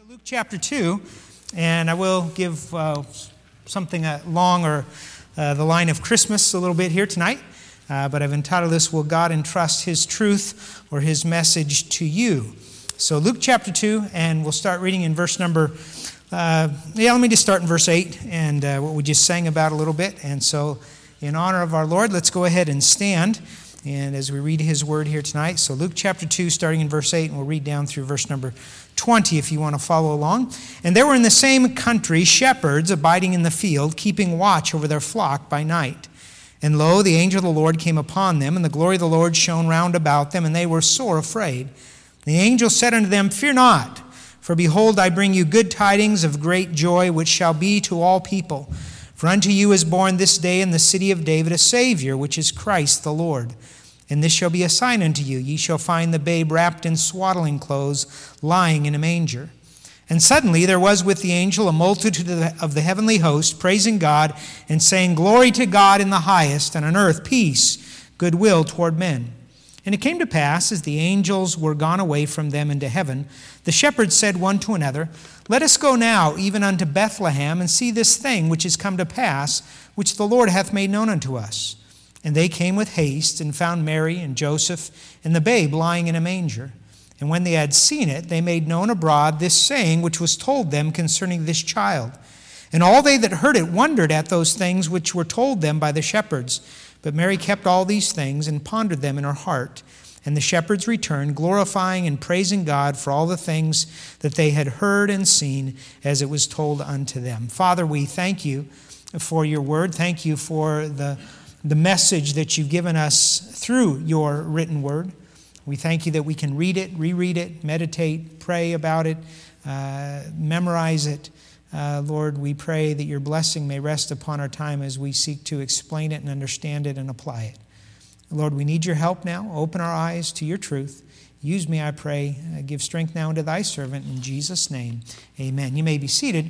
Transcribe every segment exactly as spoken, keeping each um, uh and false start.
Luke chapter two, and I will give uh, something uh, long or uh, the line of Christmas a little bit here tonight, uh, but I've entitled this, Will God Entrust His Truth or His Message to You? So Luke chapter two, and we'll start reading in verse number, uh, yeah, let me just start in verse eight, and uh, what we just sang about a little bit. And so in honor of our Lord, let's go ahead and stand. And as we read His Word here tonight, so Luke chapter two, starting in verse eight, and we'll read down through verse number twenty if you want to follow along. And there were in the same country shepherds abiding in the field, keeping watch over their flock by night. And lo, the angel of the Lord came upon them, and the glory of the Lord shone round about them, and they were sore afraid. The angel said unto them, Fear not, for behold, I bring you good tidings of great joy, which shall be to all people. For unto you is born this day in the city of David a Savior, which is Christ the Lord. And this shall be a sign unto you. Ye shall find the babe wrapped in swaddling clothes, lying in a manger. And suddenly there was with the angel a multitude of the, of the heavenly host, praising God, and saying, Glory to God in the highest, and on earth peace, goodwill toward men. And it came to pass, as the angels were gone away from them into heaven, the shepherds said one to another, Let us go now even unto Bethlehem, and see this thing which is come to pass, which the Lord hath made known unto us. And they came with haste, and found Mary and Joseph, and the babe lying in a manger. And when they had seen it, they made known abroad this saying which was told them concerning this child. And all they that heard it wondered at those things which were told them by the shepherds. But Mary kept all these things, and pondered them in her heart. And the shepherds returned, glorifying and praising God for all the things that they had heard and seen, as it was told unto them. Father, we thank you for your word. Thank you for the the message that you've given us through your written word. We thank you that we can read it, reread it, meditate, pray about it, uh, memorize it. Uh, Lord, we pray that your blessing may rest upon our time as we seek to explain it and understand it and apply it. Lord, we need your help now. Open our eyes to your truth. Use me, I pray. Uh, give strength now unto thy servant. In Jesus' name, amen. You may be seated.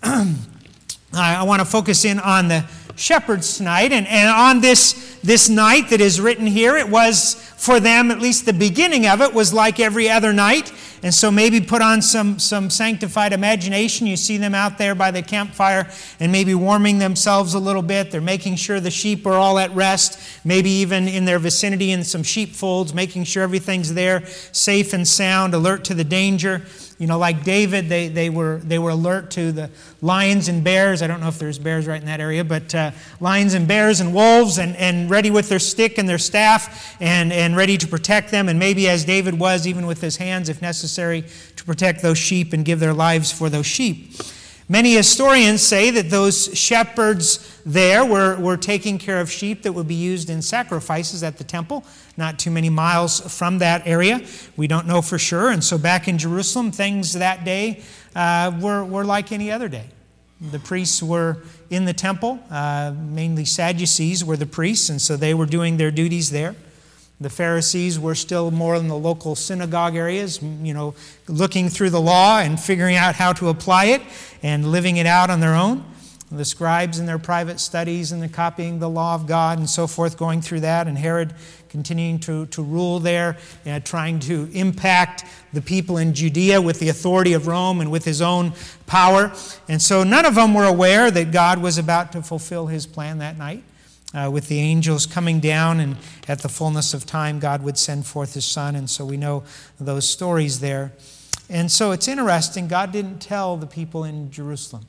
I want to focus in on the shepherds tonight, and, and on this, this night that is written here, it was for them, at least the beginning of it, was like every other night. And so maybe put on some, some sanctified imagination. You see them out there by the campfire and maybe warming themselves a little bit. They're making sure the sheep are all at rest, maybe even in their vicinity in some sheepfolds, making sure everything's there, safe and sound, alert to the danger. You know, like David, they, they were they were alert to the lions and bears. I don't know if there's bears right in that area, but uh, lions and bears and wolves, and, and ready with their stick and their staff, and, and ready to protect them. And maybe as David was, even with his hands, if necessary, to protect those sheep and give their lives for those sheep. Many historians say that those shepherds there were, were taking care of sheep that would be used in sacrifices at the temple, not too many miles from that area. We don't know for sure. And so back in Jerusalem, things that day uh, were, were like any other day. The priests were in the temple. Uh, mainly Sadducees were the priests, and so they were doing their duties there. The Pharisees were still more in the local synagogue areas, you know, looking through the law and figuring out how to apply it and living it out on their own. The scribes in their private studies and the copying the law of God and so forth, going through that. And Herod continuing to, to rule there, uh, trying to impact the people in Judea with the authority of Rome and with his own power. And so none of them were aware that God was about to fulfill his plan that night. Uh, with the angels coming down, and at the fullness of time, God would send forth his son. And so we know those stories there. And so it's interesting, God didn't tell the people in Jerusalem.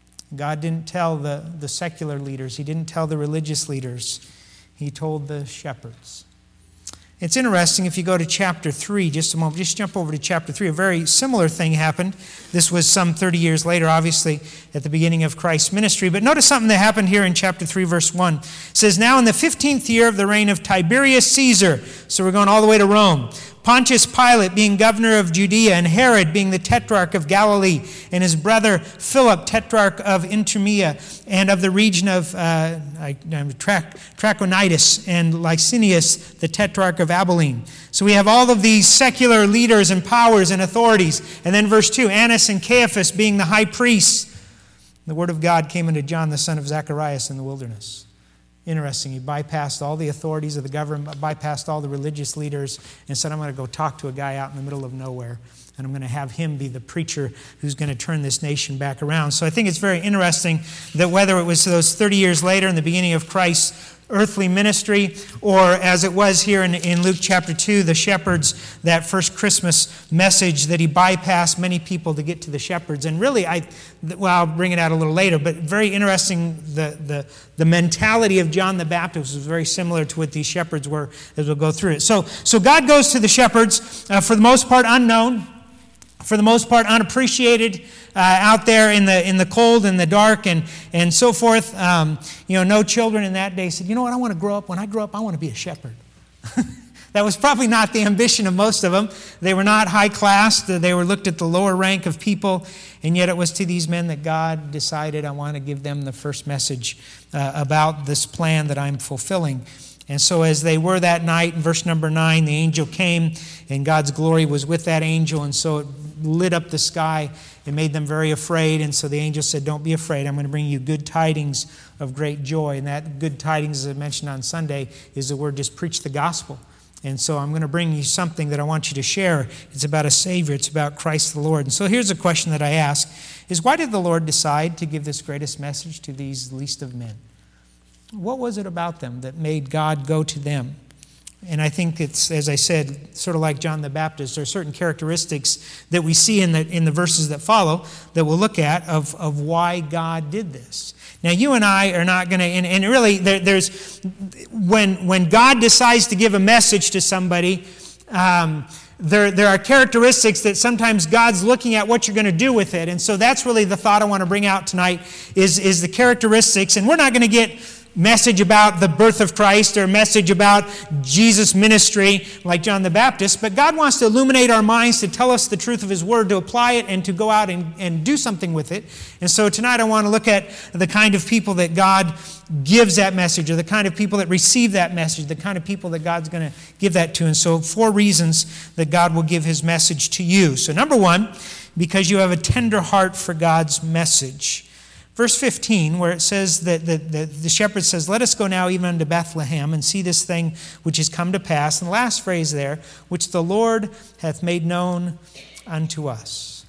God didn't tell the, the secular leaders. He didn't tell the religious leaders. He told the shepherds. It's interesting, if you go to chapter three, just a moment, just jump over to chapter three. A very similar thing happened. This was some thirty years later, obviously, at the beginning of Christ's ministry. But notice something that happened here in chapter three, verse one. It says, Now in the fifteenth year of the reign of Tiberius Caesar, so we're going all the way to Rome, Pontius Pilate being governor of Judea, and Herod being the tetrarch of Galilee, and his brother Philip, tetrarch of Idumea, and of the region of uh, Trachonitis, and Licinius, the tetrarch of Abilene. So we have all of these secular leaders and powers and authorities. And then verse two, Annas and Caiaphas being the high priests. The word of God came unto John, the son of Zacharias, in the wilderness. Interesting. He bypassed all the authorities of the government, bypassed all the religious leaders, and said, I'm going to go talk to a guy out in the middle of nowhere and I'm going to have him be the preacher who's going to turn this nation back around. So I think it's very interesting that whether it was those thirty years later in the beginning of Christ's earthly ministry, or as it was here in, in Luke chapter two, the shepherds, that first Christmas message that he bypassed many people to get to the shepherds. And really, I, well, I'll bring it out a little later, but very interesting, the, the, the mentality of John the Baptist was very similar to what these shepherds were as we'll go through it. So, so God goes to the shepherds, uh, for the most part unknown, for the most part unappreciated, uh, out there in the in the cold and the dark and, and so forth. Um, you know, no children in that day said, you know what, I want to grow up. When I grow up, I want to be a shepherd. That was probably not the ambition of most of them. They were not high class. They were looked at the lower rank of people. And yet it was to these men that God decided, I want to give them the first message uh, about this plan that I'm fulfilling. And so as they were that night, in verse number nine, the angel came, and God's glory was with that angel, and so it lit up the sky. It made them very afraid, and so the angel said, don't be afraid. I'm going to bring you good tidings of great joy. And that good tidings, as I mentioned on Sunday, is the word just preach the gospel. And so I'm going to bring you something that I want you to share. It's about a Savior. It's about Christ the Lord. And so here's a question that I ask, is why did the Lord decide to give this greatest message to these least of men? What was it about them that made God go to them? And I think it's, as I said, sort of like John the Baptist, there are certain characteristics that we see in the in the verses that follow that we'll look at of, of why God did this. Now, you and I are not going to, and, and really, there, there's, when, when God decides to give a message to somebody, um, There, there are characteristics that sometimes God's looking at what you're going to do with it. And so that's really the thought I want to bring out tonight is, is the characteristics. And we're not going to get message about the birth of Christ or a message about Jesus' ministry like John the Baptist, but God wants to illuminate our minds to tell us the truth of His Word, to apply it and to go out and, and do something with it. And so tonight I want to look at the kind of people that God gives that message, or the kind of people that receive that message, the kind of people that God's going to give that to. And so four reasons that God will give His message to you. So number one, because you have a tender heart for God's message. Verse fifteen, where it says that the, the, the shepherd says, let us go now even unto Bethlehem and see this thing which is come to pass. And the last phrase there, which the Lord hath made known unto us.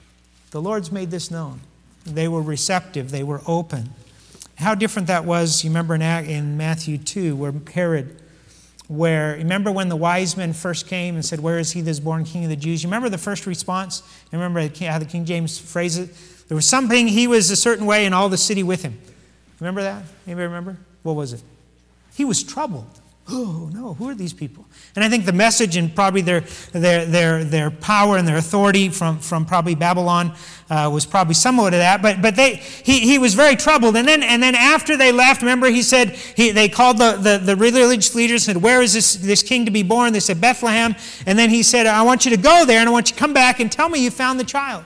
The Lord's made this known. They were receptive. They were open. How different that was, you remember in, in Matthew two, where Herod, where, remember when the wise men first came and said, where is he that is born King of the Jews? You remember the first response? You remember how the King James phrased it? There was something, he was a certain way, and all the city with him. Remember that? Anybody remember? What was it? He was troubled. Oh, no, who are these people? And I think the message and probably their their their their power and their authority from, from probably Babylon uh, was probably somewhat of that. But but they he he was very troubled. And then and then after they left, remember he said he they called the, the, the religious leaders and said, where is this, this king to be born? They said, Bethlehem. And then he said, I want you to go there and I want you to come back and tell me you found the child.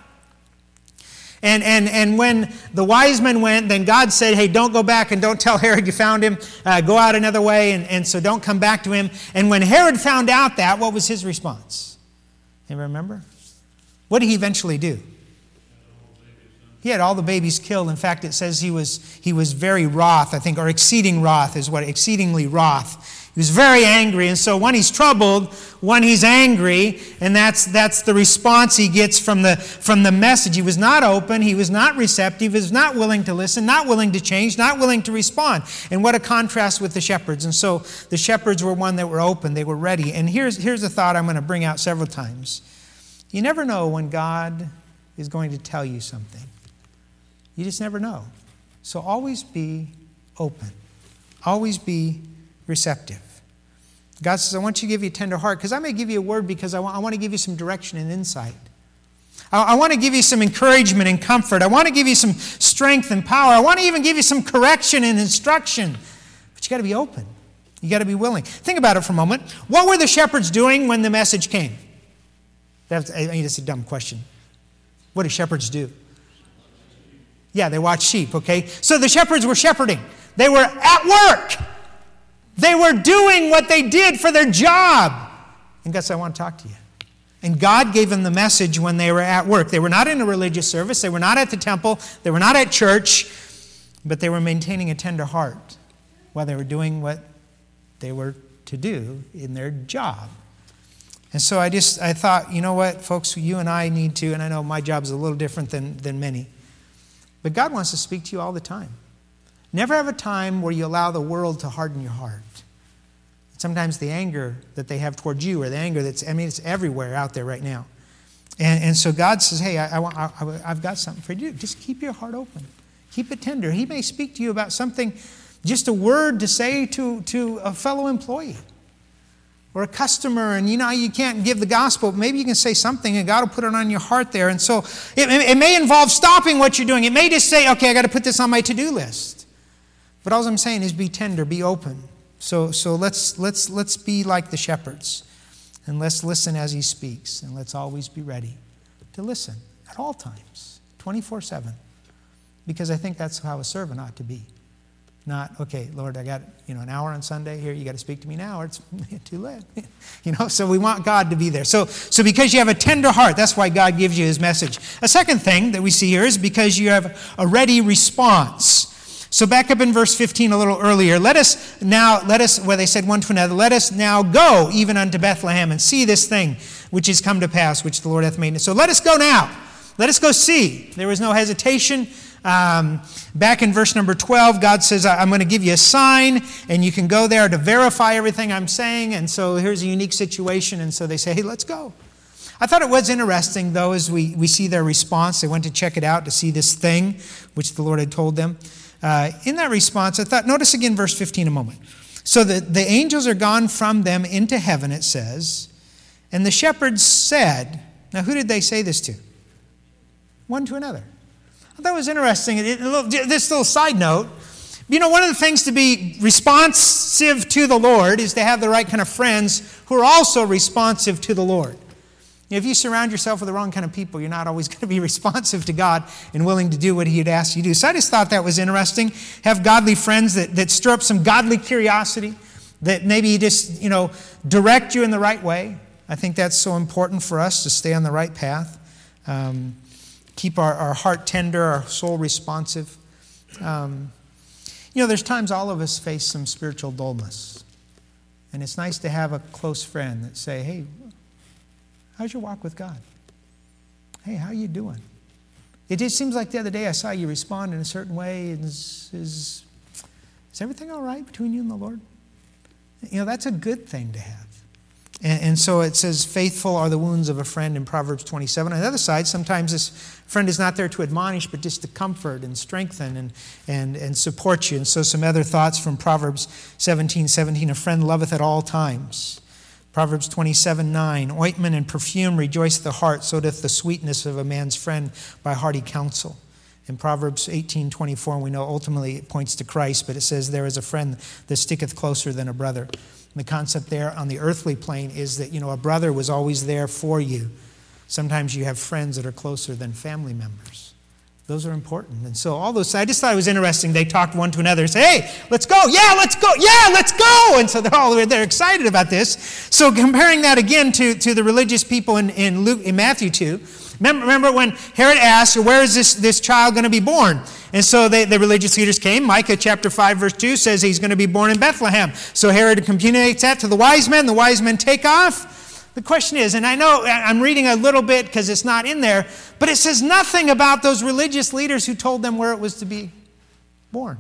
And, and, and when the wise men went, then God said, hey, don't go back and don't tell Herod you found him. Uh, go out another way, and, and so don't come back to him. And when Herod found out that, what was his response? You remember? What did he eventually do? He had all the babies killed. In fact, it says he was, he was very wroth, I think, or exceeding wroth is what, exceedingly wroth. He was very angry, and so when he's troubled, when he's angry, and that's that's the response he gets from the from the message. He was not open, he was not receptive, he was not willing to listen, not willing to change, not willing to respond. And what a contrast with the shepherds. And so the shepherds were one that were open, they were ready. And here's here's a thought I'm going to bring out several times. You never know when God is going to tell you something. You just never know. So always be open. Always be receptive. God says, I want you to give you a tender heart, because I may give you a word because I want, I want to give you some direction and insight. I, I want to give you some encouragement and comfort. I want to give you some strength and power. I want to even give you some correction and instruction. But you got to be open. You got to be willing. Think about it for a moment. What were the shepherds doing when the message came? That's, I mean, it's a dumb question. What do shepherds do? Yeah, they watch sheep, okay? So the shepherds were shepherding. They were at work. They were doing what they did for their job. And God said, I want to talk to you. And God gave them the message when they were at work. They were not in a religious service. They were not at the temple. They were not at church. But they were maintaining a tender heart while they were doing what they were to do in their job. And so I just, I thought, you know what, folks, you and I need to, and I know my job is a little different than, than many, but God wants to speak to you all the time. Never have a time where you allow the world to harden your heart. Sometimes the anger that they have towards you, or the anger that's, I mean, it's everywhere out there right now. And, and so God says, hey, I, I, want, I, I've got something for you to do. Just keep your heart open. Keep it tender. He may speak to you about something, just a word to say to, to a fellow employee or a customer, and you know, you can't give the gospel, but maybe you can say something and God will put it on your heart there. And so it, it may involve stopping what you're doing. It may just say, okay, I got to put this on my to-do list. But all I'm saying is be tender, be open. So so let's let's let's be like the shepherds, and let's listen as he speaks, and let's always be ready to listen at all times, twenty-four seven. Because I think that's how a servant ought to be. Not, okay, Lord, I got, you know, an hour on Sunday here, you got to speak to me now, or it's too late. You know, so we want God to be there. So, so because you have a tender heart, that's why God gives you his message. A second thing that we see here is because you have a ready response. So back up in verse fifteen a little earlier, let us now, let us, where they said one to another, let us now go even unto Bethlehem and see this thing which is come to pass, which the Lord hath made. So let us go now. Let us go see. There was no hesitation. Um, back in verse number twelve, God says, I'm going to give you a sign, and you can go there to verify everything I'm saying. And so here's a unique situation. And so they say, hey, let's go. I thought it was interesting, though, as we, we see their response. They went to check it out to see this thing, which the Lord had told them. Uh, in that response, I thought, notice again verse fifteen a moment. So the, the angels are gone from them into heaven, it says. And the shepherds said, now who did they say this to? One to another. I thought it was interesting. It, it, this little side note, you know, one of the things to be responsive to the Lord is to have the right kind of friends who are also responsive to the Lord. If you surround yourself with the wrong kind of people, you're not always going to be responsive to God and willing to do what he'd ask you to do. So I just thought that was interesting. Have godly friends that, that stir up some godly curiosity, that maybe just, you know, direct you in the right way. I think that's so important for us to stay on the right path. Um, keep our, our heart tender, our soul responsive. Um, you know, there's times all of us face some spiritual dullness. And it's nice to have a close friend that say, hey, how's your walk with God? Hey, how are you doing? It just seems like the other day I saw you respond in a certain way. Is, is, is everything all right between you and the Lord? You know, that's a good thing to have. And, and so it says, faithful are the wounds of a friend in Proverbs twenty-seven. On the other side, sometimes this friend is not there to admonish, but just to comfort and strengthen and, and, and support you. And so some other thoughts from Proverbs seventeen seventeen, a friend loveth at all times. Proverbs twenty-seven nine, ointment and perfume rejoice the heart, so doth the sweetness of a man's friend by hearty counsel. In Proverbs eighteen twenty-four, we know ultimately it points to Christ, but it says there is a friend that sticketh closer than a brother. And the concept there on the earthly plane is that, you know, a brother was always there for you. Sometimes you have friends that are closer than family members. Those are important. And so all those, I just thought it was interesting. They talked one to another and say, hey, let's go. Yeah, let's go. Yeah, let's go. And so they're all, they're excited about this. So comparing that again to, to the religious people in, in, Luke, in Matthew two, remember, remember when Herod asked, where is this, this child going to be born? And so they, the religious leaders came. Micah chapter five verse two says he's going to be born in Bethlehem. So Herod communicates that to the wise men. The wise men take off. The question is, and I know I'm reading a little bit because it's not in there, but it says nothing about those religious leaders who told them where it was to be born.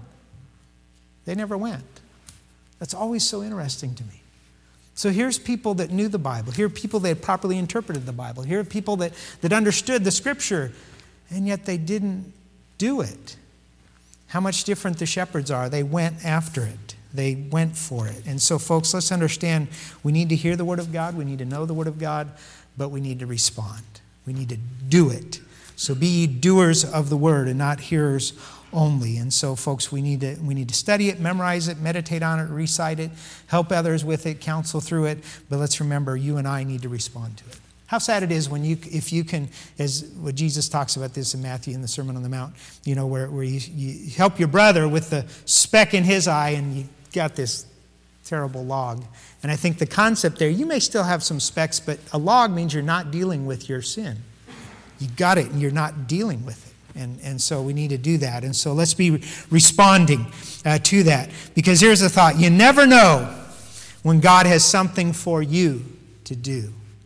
They never went. That's always so interesting to me. So here's people that knew the Bible. Here are people that had properly interpreted the Bible. Here are people that, that understood the Scripture, and yet they didn't do it. How much different the shepherds are. They went after it. They went for it. And so, folks, let's understand we need to hear the Word of God. We need to know the Word of God, but we need to respond. We need to do it. So be ye doers of the Word and not hearers only. And so, folks, we need to we need to study it, memorize it, meditate on it, recite it, help others with it, counsel through it. But let's remember, you and I need to respond to it. How sad it is when you, if you can, as what Jesus talks about this in Matthew in the Sermon on the Mount, you know, where, where you, you help your brother with the speck in his eye and you got this terrible log. And I think the concept there, you may still have some specks, but a log means you're not dealing with your sin. You got it and you're not dealing with it. And, and so we need to do that. And so let's be responding uh, to that. Because here's the thought. You never know when God has something for you to do.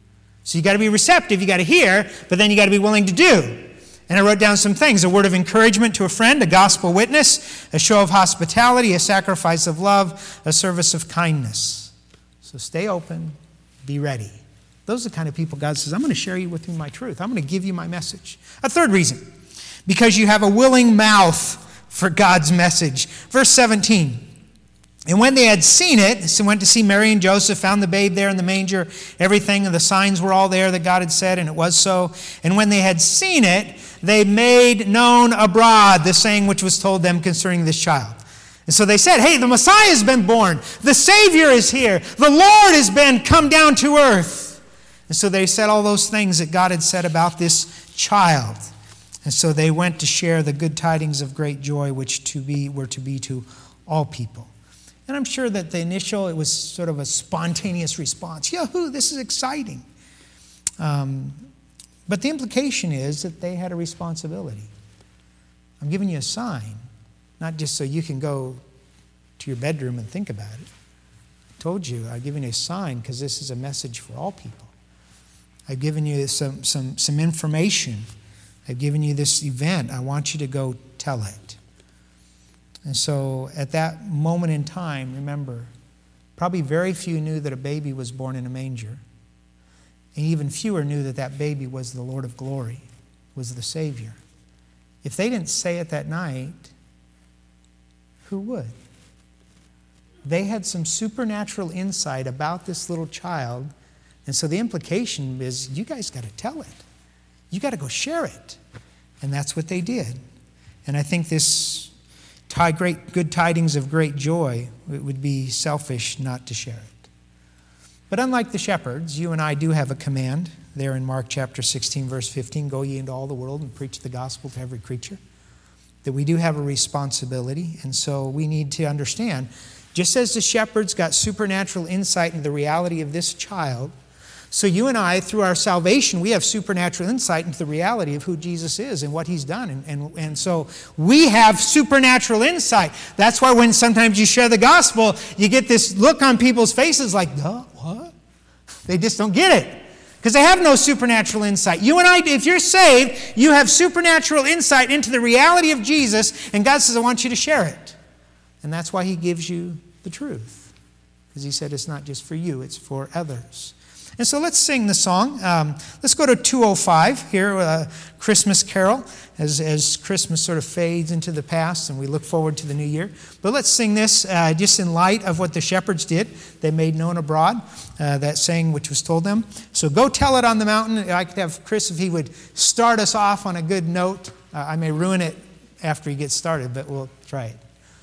So you got to be receptive, you got to hear, but then you got to be willing to do. And I wrote down some things: a word of encouragement to a friend, a gospel witness, a show of hospitality, a sacrifice of love, a service of kindness. So stay open, be ready. Those are the kind of people God says, I'm going to share you with you my truth. I'm going to give you my message. A third reason, because you have a willing mouth for God's message. Verse seventeen. And when they had seen it, so went to see Mary and Joseph, found the babe there in the manger, everything, and the signs were all there that God had said, and it was so. And when they had seen it, they made known abroad the saying which was told them concerning this child. And so they said, hey, the Messiah has been born. The Savior is here. The Lord has been come down to earth. And so they said all those things that God had said about this child. And so they went to share the good tidings of great joy, which to be were to be to all people. And I'm sure that the initial, it was sort of a spontaneous response. Yahoo, this is exciting. Um, but the implication is that they had a responsibility. I'm giving you a sign, not just so you can go to your bedroom and think about it. I told you, I've given you a sign because this is a message for all people. I've given you some, some, some information. I've given you this event. I want you to go tell it. And so at that moment in time, remember, probably very few knew that a baby was born in a manger. And even fewer knew that that baby was the Lord of glory, was the Savior. If they didn't say it that night, who would? They had some supernatural insight about this little child. And so the implication is, you guys got to tell it. You got to go share it. And that's what they did. And I think this great good tidings of great joy, it would be selfish not to share it. But unlike the shepherds, you and I do have a command there in Mark chapter sixteen, verse fifteen, go ye into all the world and preach the gospel to every creature. That we do have a responsibility, and so we need to understand, just as the shepherds got supernatural insight into the reality of this child, so you and I, through our salvation, we have supernatural insight into the reality of who Jesus is and what he's done. And, and, and so we have supernatural insight. That's why when sometimes you share the gospel, you get this look on people's faces like, duh, what? They just don't get it. Because they have no supernatural insight. You and I, if you're saved, you have supernatural insight into the reality of Jesus, and God says, I want you to share it. And that's why he gives you the truth. Because he said it's not just for you, it's for others. And so let's sing the song. Um, let's go to two oh five here, uh, Christmas Carol, as, as Christmas sort of fades into the past and we look forward to the new year. But let's sing this uh, just in light of what the shepherds did. They made known abroad uh, that saying which was told them. So go tell it on the mountain. I could have Chris, if he would start us off on a good note. Uh, I may ruin it after he gets started, but we'll try it.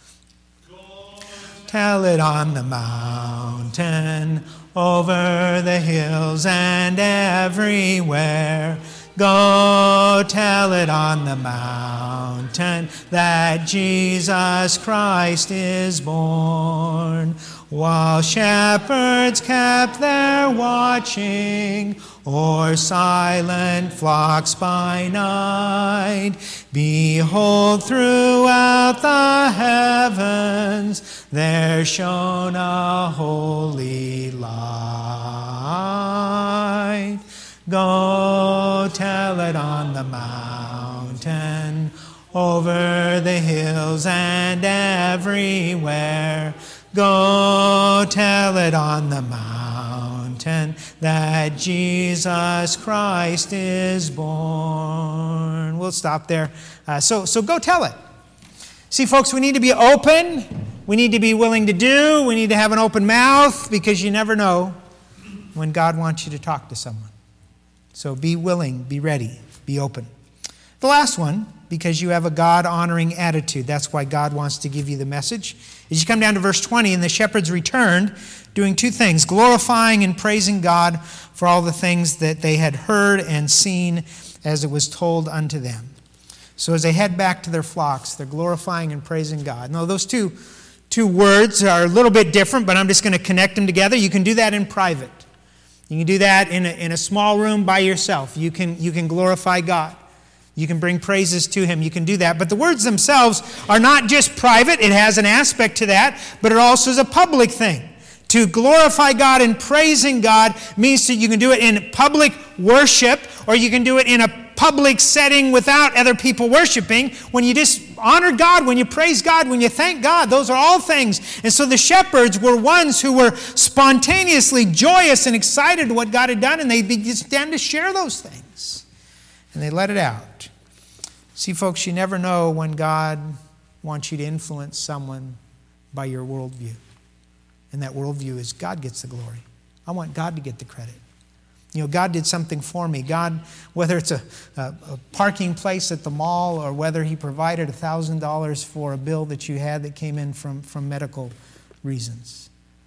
Tell it on the mountain, over the hills and everywhere. Go tell it on the mountain that Jesus Christ is born. While shepherds kept their watching o'er silent flocks by night, behold, throughout the heavens there shone a holy light. Go tell it on the mountain, over the hills and everywhere. Go tell it on the mountain that Jesus Christ is born. We'll stop there. Uh, so, so go tell it. See, folks, we need to be open. We need to be willing to do. We need to have an open mouth, because you never know when God wants you to talk to someone. So be willing, be ready, be open. The last one, because you have a God-honoring attitude. That's why God wants to give you the message. As you come down to verse twenty, and the shepherds returned, doing two things, glorifying and praising God for all the things that they had heard and seen as it was told unto them. So as they head back to their flocks, they're glorifying and praising God. Now, those two, two words are a little bit different, but I'm just going to connect them together. You can do that in private. You can do that in a, in a small room by yourself. You can, you can glorify God. You can bring praises to him. You can do that. But the words themselves are not just private. It has an aspect to that, but it also is a public thing. To glorify God and praising God means that you can do it in public worship, or you can do it in a public setting without other people worshiping. When you just honor God, when you praise God, when you thank God, those are all things. And so the shepherds were ones who were spontaneously joyous and excited what God had done, and they began to share those things. And they let it out. See, folks, you never know when God wants you to influence someone by your worldview. And that worldview is God gets the glory. I want God to get the credit. You know, God did something for me. God, whether it's a, a, a parking place at the mall, or whether he provided one thousand dollars for a bill that you had that came in from, from medical reasons.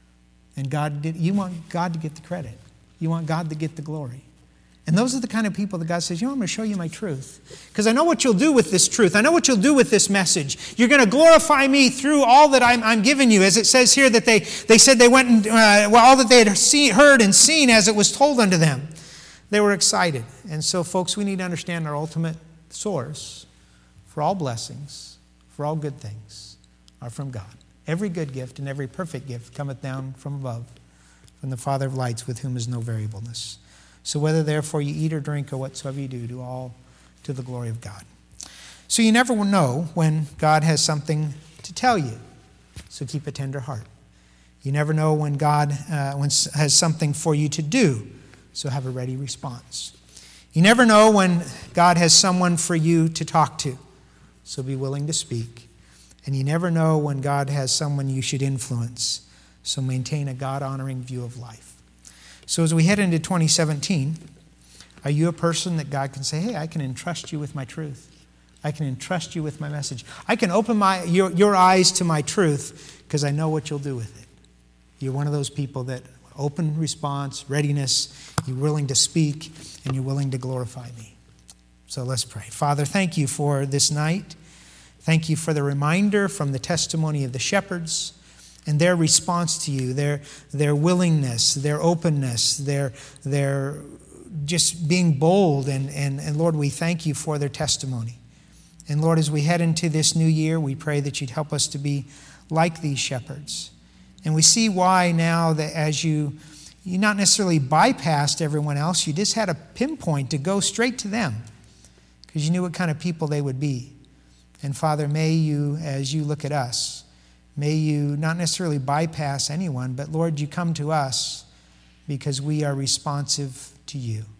And God did, you want God to get the credit. You want God to get the glory. And those are the kind of people that God says, you know, I'm going to show you my truth. Because I know what you'll do with this truth. I know what you'll do with this message. You're going to glorify me through all that I'm, I'm giving you. As it says here that they, they said they went and, uh, well, all that they had seen, heard and seen as it was told unto them. They were excited. And so, folks, we need to understand our ultimate source for all blessings, for all good things, are from God. Every good gift and every perfect gift cometh down from above, from the Father of lights, with whom is no variableness. So whether therefore you eat or drink or whatsoever you do, do all to the glory of God. So you never will know when God has something to tell you. So keep a tender heart. You never know when God uh, when has something for you to do. So have a ready response. You never know when God has someone for you to talk to. So be willing to speak. And you never know when God has someone you should influence. So maintain a God-honoring view of life. So as we head into twenty seventeen, are you a person that God can say, hey, I can entrust you with my truth. I can entrust you with my message. I can open my your, your eyes to my truth because I know what you'll do with it. You're one of those people that open response, readiness, you're willing to speak, and you're willing to glorify me. So let's pray. Father, thank you for this night. Thank you for the reminder from the testimony of the shepherds and their response to you, their, their willingness, their openness, their, their just being bold. And, and, and Lord, we thank you for their testimony. And Lord, as we head into this new year, we pray that you'd help us to be like these shepherds. And we see why now that as you, you not necessarily bypassed everyone else, you just had a pinpoint to go straight to them because you knew what kind of people they would be. And Father, may you, as you look at us, may you not necessarily bypass anyone, but Lord, you come to us because we are responsive to you.